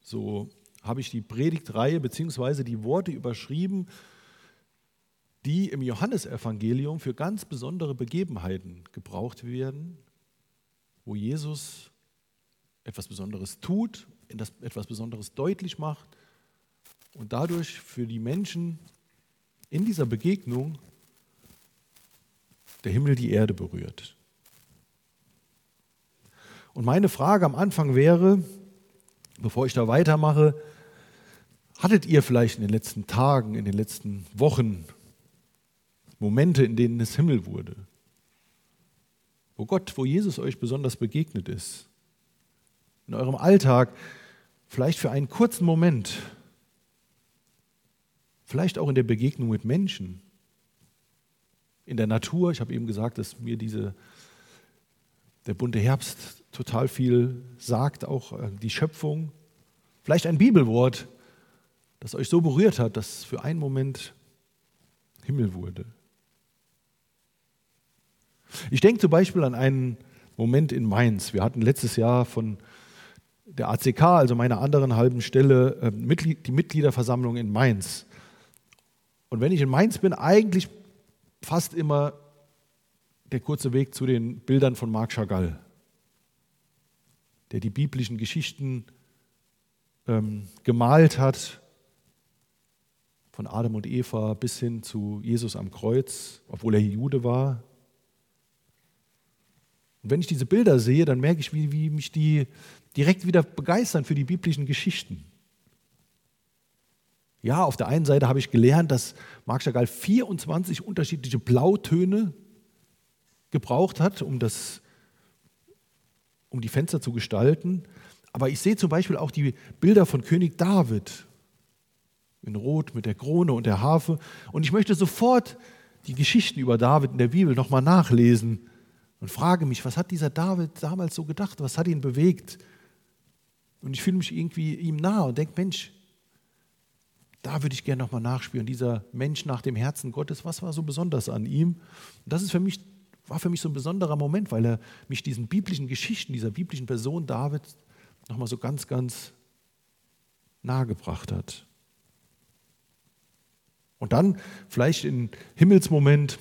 So habe ich die Predigtreihe bzw. die Worte überschrieben, die im Johannesevangelium für ganz besondere Begebenheiten gebraucht werden, wo Jesus etwas Besonderes tut, etwas Besonderes deutlich macht und dadurch für die Menschen in dieser Begegnung der Himmel die Erde berührt. Und meine Frage am Anfang wäre, bevor ich da weitermache, hattet ihr vielleicht in den letzten Tagen, in den letzten Wochen Momente, in denen es Himmel wurde? Wo Jesus euch besonders begegnet ist? In eurem Alltag, vielleicht für einen kurzen Moment, vielleicht auch in der Begegnung mit Menschen, in der Natur. Ich habe eben gesagt, dass mir der bunte Herbst total viel sagt, auch die Schöpfung. Vielleicht ein Bibelwort, das euch so berührt hat, dass für einen Moment Himmel wurde. Ich denke zum Beispiel an einen Moment in Mainz. Wir hatten letztes Jahr von der ACK, also meiner anderen halben Stelle, die Mitgliederversammlung in Mainz. Und wenn ich in Mainz bin, eigentlich fast immer der kurze Weg zu den Bildern von Marc Chagall, der die biblischen Geschichten gemalt hat, von Adam und Eva bis hin zu Jesus am Kreuz, obwohl er Jude war. Und wenn ich diese Bilder sehe, dann merke ich, wie mich die direkt wieder begeistern für die biblischen Geschichten. Ja, auf der einen Seite habe ich gelernt, dass Marc Chagall 24 unterschiedliche Blautöne gebraucht hat, um die Fenster zu gestalten. Aber ich sehe zum Beispiel auch die Bilder von König David in Rot mit der Krone und der Harfe. Und ich möchte sofort die Geschichten über David in der Bibel nochmal nachlesen und frage mich, was hat dieser David damals so gedacht? Was hat ihn bewegt? Und ich fühle mich irgendwie ihm nahe und denke, Mensch, da würde ich gerne nochmal nachspüren. Dieser Mensch nach dem Herzen Gottes, was war so besonders an ihm? Und das war für mich so ein besonderer Moment, weil er mich diesen biblischen Geschichten, dieser biblischen Person David nochmal so ganz, ganz nahe gebracht hat. Und dann vielleicht im Himmelsmoment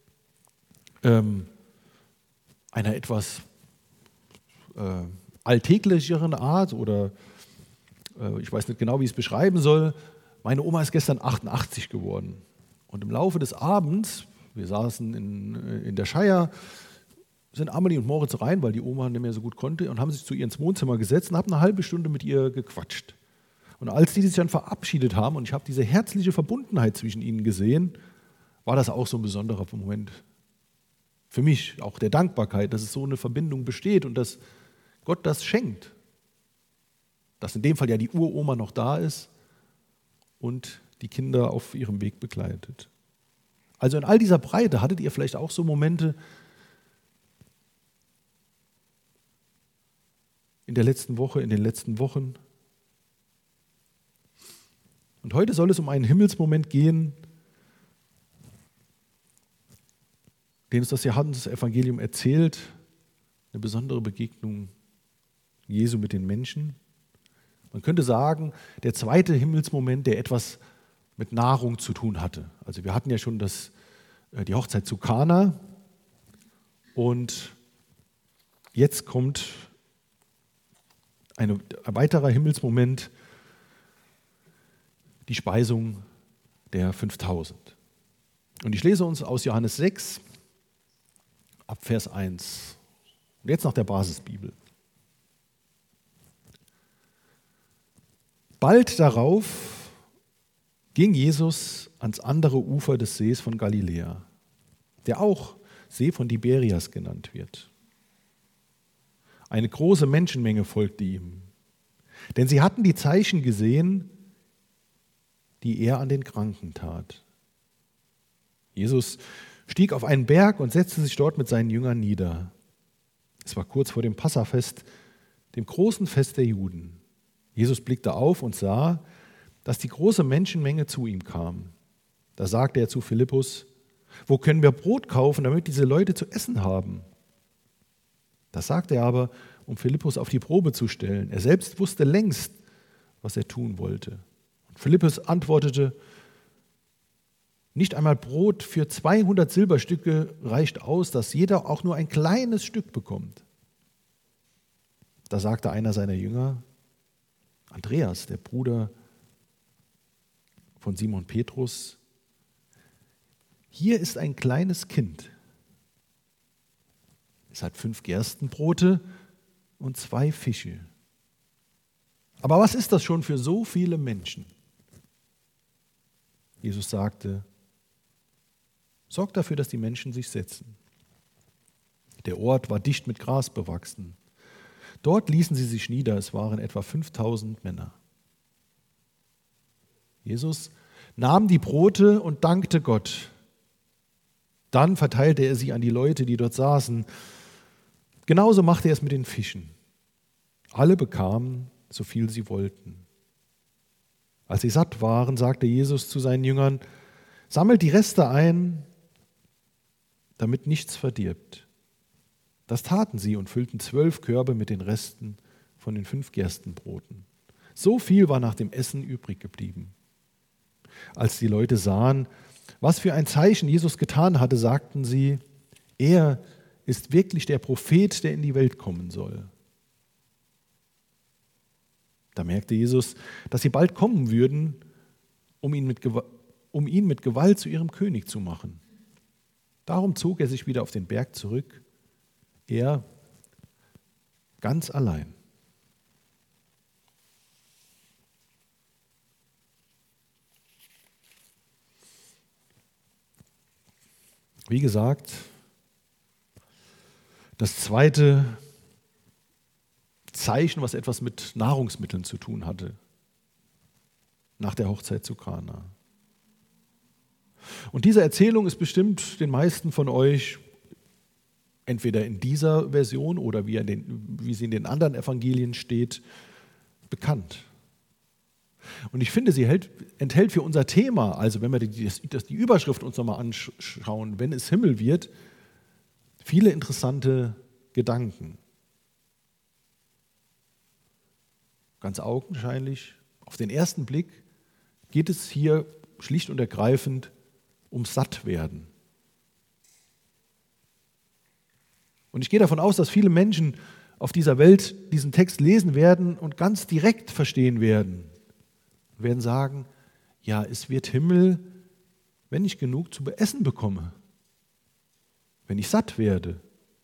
einer etwas alltäglicheren Art oder ich weiß nicht genau, wie ich es beschreiben soll. Meine Oma ist gestern 88 geworden und im Laufe des Abends, wir saßen in der Scheier, sind Amelie und Moritz rein, weil die Oma nicht mehr so gut konnte und haben sich zu ihr ins Wohnzimmer gesetzt und haben eine halbe Stunde mit ihr gequatscht. Und als die sich dann verabschiedet haben und ich habe diese herzliche Verbundenheit zwischen ihnen gesehen, war das auch so ein besonderer Moment. Für mich auch der Dankbarkeit, dass es so eine Verbindung besteht und dass Gott das schenkt. Dass in dem Fall ja die Uroma noch da ist und die Kinder auf ihrem Weg begleitet. Also in all dieser Breite hattet ihr vielleicht auch so Momente in der letzten Woche, in den letzten Wochen. Und heute soll es um einen Himmelsmoment gehen, den uns das Johannesevangelium erzählt, eine besondere Begegnung Jesu mit den Menschen. Man könnte sagen, der zweite Himmelsmoment, der etwas mit Nahrung zu tun hatte. Also wir hatten ja schon die Hochzeit zu Kana und jetzt kommt ein weiterer Himmelsmoment, die Speisung der 5000. Und ich lese uns aus Johannes 6 ab Vers 1. Und jetzt nach der Basisbibel. Bald darauf ging Jesus ans andere Ufer des Sees von Galiläa, der auch See von Tiberias genannt wird. Eine große Menschenmenge folgte ihm, denn sie hatten die Zeichen gesehen, die er an den Kranken tat. Jesus stieg auf einen Berg und setzte sich dort mit seinen Jüngern nieder. Es war kurz vor dem Passafest, dem großen Fest der Juden. Jesus blickte auf und sah, dass die große Menschenmenge zu ihm kam. Da sagte er zu Philippus: Wo können wir Brot kaufen, damit diese Leute zu essen haben? Das sagte er aber, um Philippus auf die Probe zu stellen. Er selbst wusste längst, was er tun wollte. Und Philippus antwortete, nicht einmal Brot für 200 Silberstücke reicht aus, dass jeder auch nur ein kleines Stück bekommt. Da sagte einer seiner Jünger, Andreas, der Bruder von Simon Petrus, hier ist ein kleines Kind. Es hat 5 Gerstenbrote und 2 Fische. Aber was ist das schon für so viele Menschen? Jesus sagte, sorgt dafür, dass die Menschen sich setzen. Der Ort war dicht mit Gras bewachsen. Dort ließen sie sich nieder, es waren etwa 5000 Männer. Jesus nahm die Brote und dankte Gott. Dann verteilte er sie an die Leute, die dort saßen. Genauso machte er es mit den Fischen. Alle bekamen, so viel sie wollten. Als sie satt waren, sagte Jesus zu seinen Jüngern, sammelt die Reste ein, damit nichts verdirbt. Das taten sie und füllten 12 Körbe mit den Resten von den 5 Gerstenbroten. So viel war nach dem Essen übrig geblieben. Als die Leute sahen, was für ein Zeichen Jesus getan hatte, sagten sie, er ist wirklich der Prophet, der in die Welt kommen soll. Da merkte Jesus, dass sie bald kommen würden, um ihn mit Gewalt zu ihrem König zu machen. Darum zog er sich wieder auf den Berg zurück, er ganz allein. Wie gesagt, das zweite Zeichen, was etwas mit Nahrungsmitteln zu tun hatte, nach der Hochzeit zu Kana. Und diese Erzählung ist bestimmt den meisten von euch entweder in dieser Version oder wie sie in den anderen Evangelien steht, bekannt. Und ich finde, sie enthält für unser Thema, also wenn wir die Überschrift uns nochmal anschauen, wenn es Himmel wird, viele interessante Gedanken. Ganz augenscheinlich, auf den ersten Blick geht es hier schlicht und ergreifend um Sattwerden. Und ich gehe davon aus, dass viele Menschen auf dieser Welt diesen Text lesen werden und ganz direkt verstehen werden. Und werden sagen, ja, es wird Himmel, wenn ich genug zu essen bekomme, wenn ich satt werde.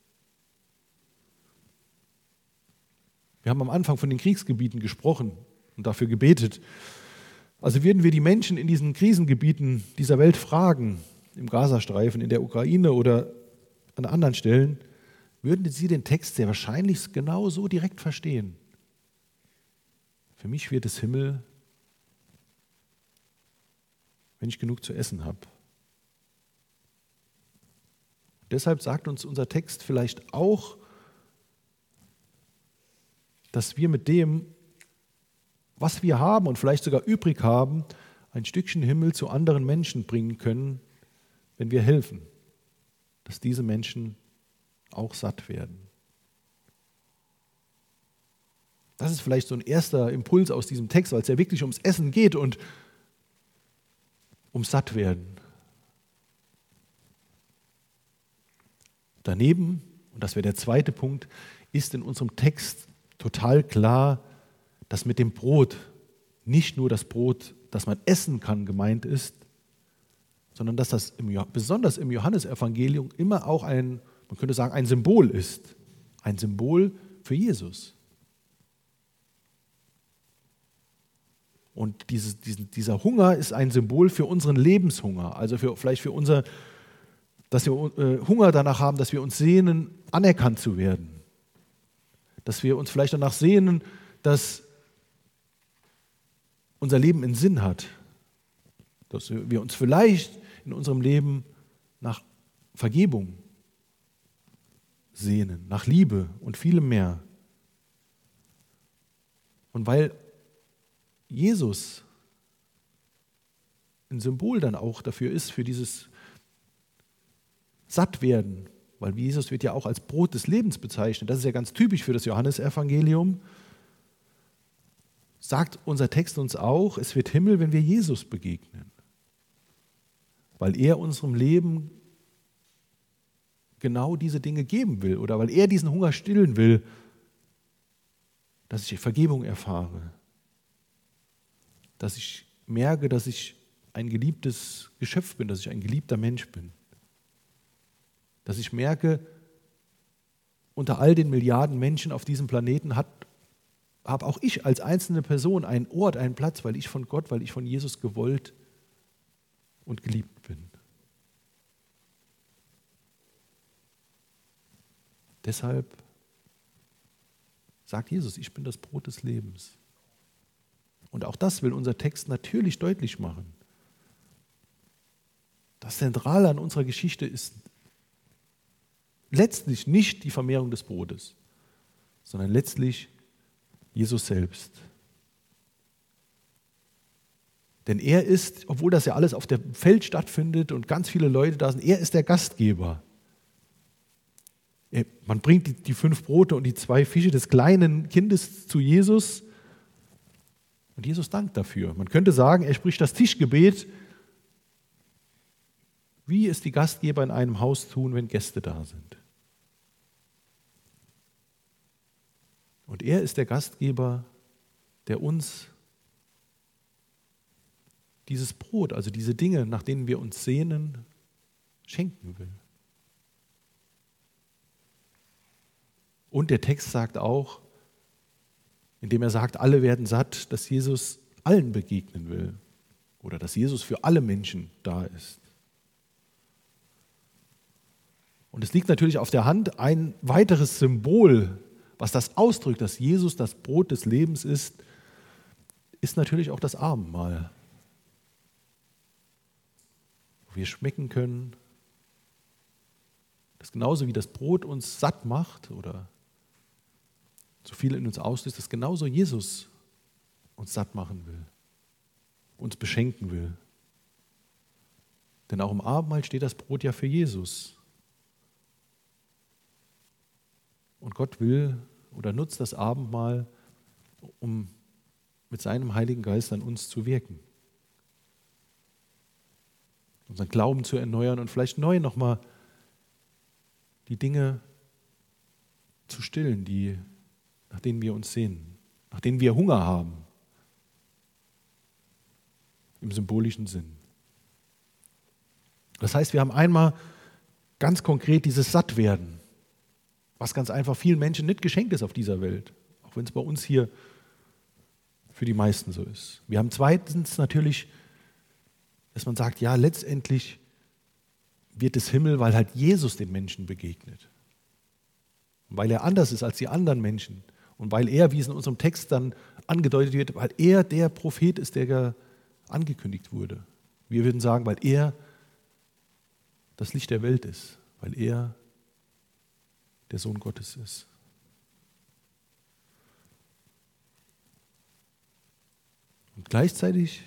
Wir haben am Anfang von den Kriegsgebieten gesprochen und dafür gebetet. Also würden wir die Menschen in diesen Krisengebieten dieser Welt fragen, im Gazastreifen, in der Ukraine oder an anderen Stellen, würden sie den Text sehr wahrscheinlich genau so direkt verstehen. Für mich wird es Himmel, wenn ich genug zu essen habe. Deshalb sagt uns unser Text vielleicht auch, dass wir mit dem, was wir haben und vielleicht sogar übrig haben, ein Stückchen Himmel zu anderen Menschen bringen können, wenn wir helfen, dass diese Menschen auch satt werden. Das ist vielleicht so ein erster Impuls aus diesem Text, weil es ja wirklich ums Essen geht und ums Sattwerden. Daneben, und das wäre der zweite Punkt, ist in unserem Text total klar, dass mit dem Brot nicht nur das Brot, das man essen kann, gemeint ist, sondern dass das besonders im Johannesevangelium immer auch man könnte sagen, ein Symbol ist. Ein Symbol für Jesus. Und dieser Hunger ist ein Symbol für unseren Lebenshunger, also vielleicht für unser, dass wir Hunger danach haben, dass wir uns sehnen, anerkannt zu werden. Dass wir uns vielleicht danach sehnen, dass unser Leben einen Sinn hat. Dass wir uns vielleicht in unserem Leben nach Vergebung sehnen, nach Liebe und vielem mehr. Und weil Jesus ein Symbol dann auch dafür ist, für dieses Sattwerden, weil Jesus wird ja auch als Brot des Lebens bezeichnet, das ist ja ganz typisch für das Johannesevangelium, sagt unser Text uns auch, es wird Himmel, wenn wir Jesus begegnen. Weil er unserem Leben genau diese Dinge geben will oder weil er diesen Hunger stillen will, dass ich Vergebung erfahre, dass ich merke, dass ich ein geliebtes Geschöpf bin, dass ich ein geliebter Mensch bin, dass ich merke, unter all den Milliarden Menschen auf diesem Planeten habe auch ich als einzelne Person einen Ort, einen Platz, weil ich von Gott, weil ich von Jesus gewollt und geliebt bin. Deshalb sagt Jesus, ich bin das Brot des Lebens. Und auch das will unser Text natürlich deutlich machen. Das Zentrale an unserer Geschichte ist letztlich nicht die Vermehrung des Brotes, sondern letztlich Jesus selbst. Denn er ist, obwohl das ja alles auf dem Feld stattfindet und ganz viele Leute da sind, er ist der Gastgeber. Man bringt die 5 Brote und die 2 Fische des kleinen Kindes zu Jesus und Jesus dankt dafür. Man könnte sagen, er spricht das Tischgebet, wie es die Gastgeber in einem Haus tun, wenn Gäste da sind. Und er ist der Gastgeber, der uns dieses Brot, also diese Dinge, nach denen wir uns sehnen, schenken will. Und der Text sagt auch, indem er sagt, alle werden satt, dass Jesus allen begegnen will oder dass Jesus für alle Menschen da ist. Und es liegt natürlich auf der Hand, ein weiteres Symbol, was das ausdrückt, dass Jesus das Brot des Lebens ist natürlich auch das Abendmahl. Wo wir schmecken können, dass genauso wie das Brot uns satt macht oder so viel in uns auslöst, dass genauso Jesus uns satt machen will, uns beschenken will. Denn auch im Abendmahl steht das Brot ja für Jesus. Und Gott will oder nutzt das Abendmahl, um mit seinem Heiligen Geist an uns zu wirken. Unseren Glauben zu erneuern und vielleicht neu nochmal die Dinge zu stillen, nach denen wir uns sehnen, nach denen wir Hunger haben, im symbolischen Sinn. Das heißt, wir haben einmal ganz konkret dieses Sattwerden, was ganz einfach vielen Menschen nicht geschenkt ist auf dieser Welt, auch wenn es bei uns hier für die meisten so ist. Wir haben zweitens natürlich, dass man sagt, ja, letztendlich wird es Himmel, weil halt Jesus den Menschen begegnet. Und weil er anders ist als die anderen Menschen und weil er, wie es in unserem Text dann angedeutet wird, weil er der Prophet ist, der angekündigt wurde. Wir würden sagen, weil er das Licht der Welt ist, weil er der Sohn Gottes ist. Und gleichzeitig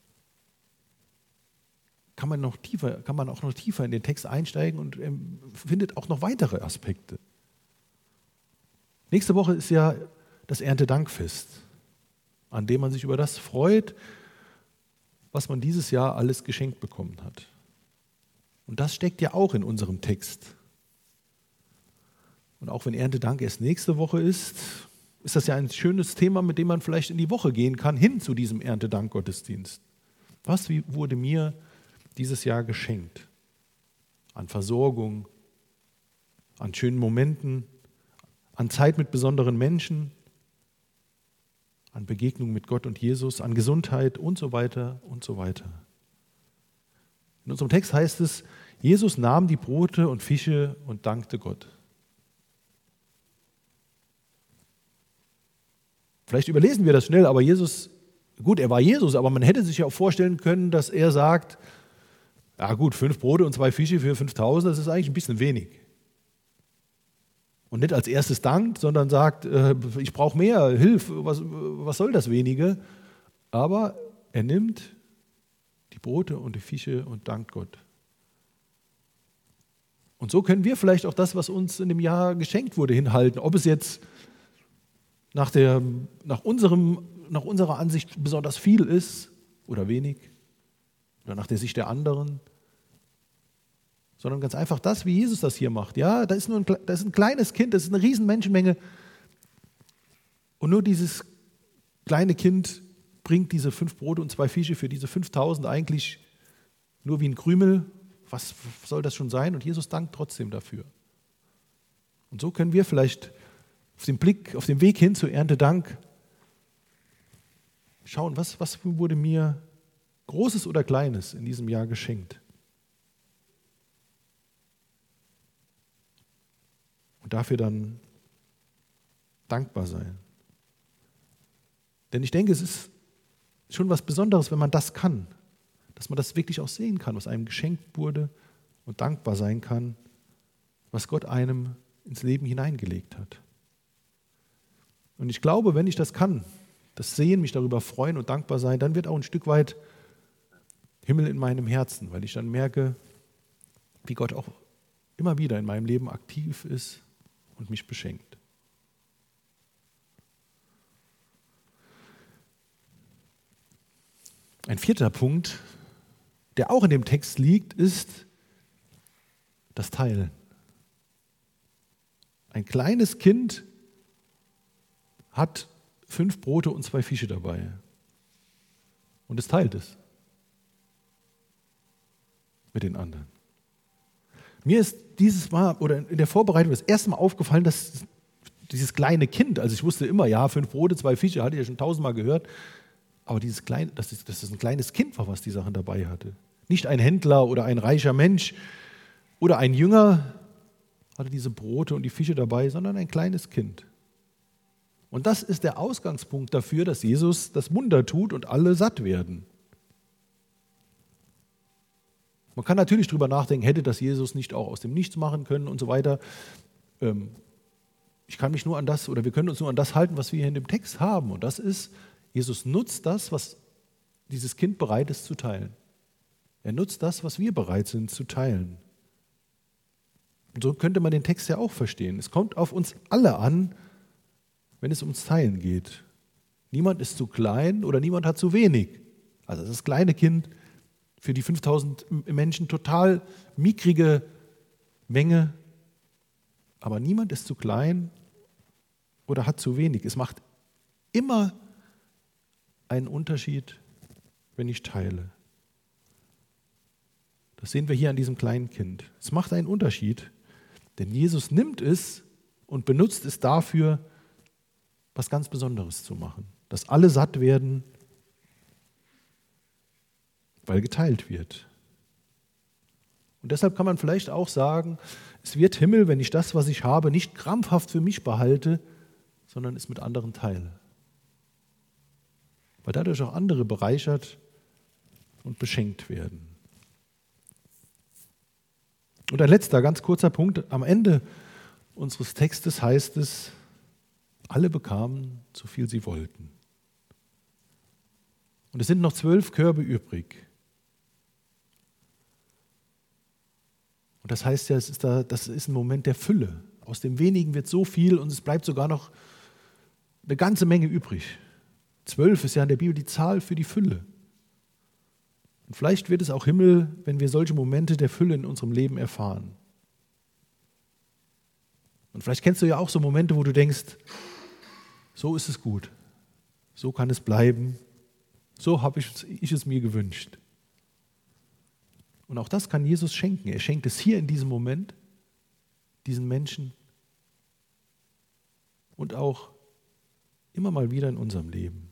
kann man auch noch tiefer in den Text einsteigen und findet auch noch weitere Aspekte. Nächste Woche ist ja das Erntedankfest, an dem man sich über das freut, was man dieses Jahr alles geschenkt bekommen hat. Und das steckt ja auch in unserem Text. Und auch wenn Erntedank erst nächste Woche ist das ja ein schönes Thema, mit dem man vielleicht in die Woche gehen kann, hin zu diesem Erntedank-Gottesdienst. Was wurde mir dieses Jahr geschenkt? An Versorgung, an schönen Momenten, an Zeit mit besonderen Menschen, an Begegnung mit Gott und Jesus, an Gesundheit und so weiter und so weiter. In unserem Text heißt es, Jesus nahm die Brote und Fische und dankte Gott. Vielleicht überlesen wir das schnell, aber Jesus, gut, er war Jesus, aber man hätte sich ja auch vorstellen können, dass er sagt, ja gut, 5 Brote und 2 Fische für 5.000, das ist eigentlich ein bisschen wenig. Und nicht als erstes dankt, sondern sagt, ich brauche mehr, hilf, was soll das wenige? Aber er nimmt die Brote und die Fische und dankt Gott. Und so können wir vielleicht auch das, was uns in dem Jahr geschenkt wurde, hinhalten. Ob es jetzt nach unserem nach unserer Ansicht besonders viel ist oder wenig oder nach der Sicht der anderen, sondern ganz einfach das, wie Jesus das hier macht. Ja, da ist ein kleines Kind, das ist eine riesen Menschenmenge und nur dieses kleine Kind bringt diese 5 Brote und 2 Fische für diese 5.000 eigentlich nur wie ein Krümel. Was soll das schon sein? Und Jesus dankt trotzdem dafür. Und so können wir vielleicht auf dem Weg hin zu Erntedank schauen, was wurde mir Großes oder Kleines in diesem Jahr geschenkt. Und dafür dann dankbar sein. Denn ich denke, es ist schon was Besonderes, wenn man das kann, dass man das wirklich auch sehen kann, was einem geschenkt wurde und dankbar sein kann, was Gott einem ins Leben hineingelegt hat. Und ich glaube, wenn ich das kann, das sehen, mich darüber freuen und dankbar sein, dann wird auch ein Stück weit Himmel in meinem Herzen, weil ich dann merke, wie Gott auch immer wieder in meinem Leben aktiv ist und mich beschenkt. Ein 4. Punkt, der auch in dem Text liegt, ist das Teilen. Ein kleines Kind hat 5 Brote und 2 Fische dabei. Und es teilt es mit den anderen. Mir ist dieses Mal oder in der Vorbereitung das erste Mal aufgefallen, dass dieses kleine Kind, also ich wusste immer, ja, 5 Brote, 2 Fische, hatte ich ja schon 1000-mal gehört, aber dass es ein kleines Kind war, was die Sachen dabei hatte. Nicht ein Händler oder ein reicher Mensch oder ein Jünger hatte diese Brote und die Fische dabei, sondern ein kleines Kind. Und das ist der Ausgangspunkt dafür, dass Jesus das Wunder tut und alle satt werden. Man kann natürlich darüber nachdenken, hätte das Jesus nicht auch aus dem Nichts machen können und so weiter. Ich kann mich nur an das, oder wir können uns nur an das halten, was wir hier in dem Text haben. Und das ist, Jesus nutzt das, was dieses Kind bereit ist zu teilen. Er nutzt das, was wir bereit sind zu teilen. Und so könnte man den Text ja auch verstehen. Es kommt auf uns alle an, wenn es ums Teilen geht. Niemand ist zu klein oder niemand hat zu wenig. Also das kleine Kind, für die 5.000 Menschen total mickrige Menge, aber niemand ist zu klein oder hat zu wenig. Es macht immer einen Unterschied, wenn ich teile. Das sehen wir hier an diesem kleinen Kind. Es macht einen Unterschied, denn Jesus nimmt es und benutzt es dafür, was ganz Besonderes zu machen. Dass alle satt werden, weil geteilt wird. Und deshalb kann man vielleicht auch sagen, es wird Himmel, wenn ich das, was ich habe, nicht krampfhaft für mich behalte, sondern es mit anderen teile. Weil dadurch auch andere bereichert und beschenkt werden. Und ein letzter, ganz kurzer Punkt. Am Ende unseres Textes heißt es, alle bekamen, so viel sie wollten. Und es sind noch 12 Körbe übrig. Und das heißt ja, das ist ein Moment der Fülle. Aus dem Wenigen wird so viel und es bleibt sogar noch eine ganze Menge übrig. 12 ist ja in der Bibel die Zahl für die Fülle. Und vielleicht wird es auch Himmel, wenn wir solche Momente der Fülle in unserem Leben erfahren. Und vielleicht kennst du ja auch so Momente, wo du denkst, so ist es gut, so kann es bleiben, so habe ich es mir gewünscht. Und auch das kann Jesus schenken. Er schenkt es hier in diesem Moment, diesen Menschen und auch immer mal wieder in unserem Leben.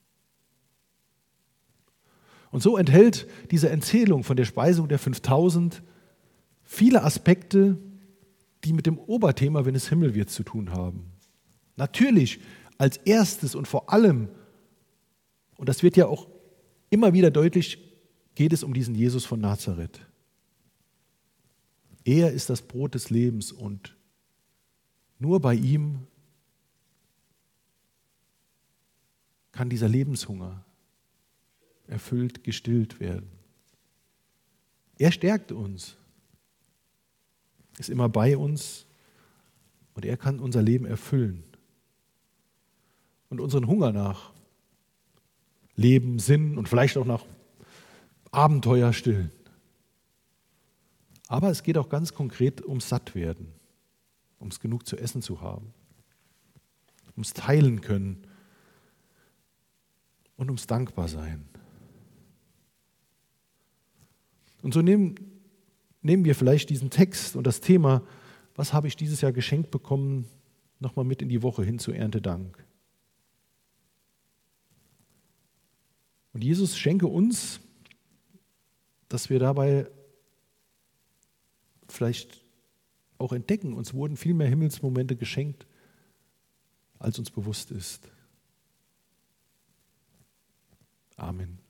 Und so enthält diese Erzählung von der Speisung der 5.000 viele Aspekte, die mit dem Oberthema, wenn es Himmel wird, zu tun haben. Natürlich als erstes und vor allem, und das wird ja auch immer wieder deutlich, geht es um diesen Jesus von Nazareth. Er ist das Brot des Lebens und nur bei ihm kann dieser Lebenshunger erfüllt, gestillt werden. Er stärkt uns, ist immer bei uns und er kann unser Leben erfüllen und unseren Hunger nach Leben, Sinn und vielleicht auch nach Abenteuer stillen. Aber es geht auch ganz konkret ums Sattwerden, ums genug zu essen zu haben, ums Teilen können und ums Dankbarsein. Und so nehmen wir vielleicht diesen Text und das Thema, was habe ich dieses Jahr geschenkt bekommen, nochmal mit in die Woche hin zu Erntedank. Und Jesus schenke uns, dass wir dabei vielleicht auch entdecken, uns wurden viel mehr Himmelsmomente geschenkt, als uns bewusst ist. Amen.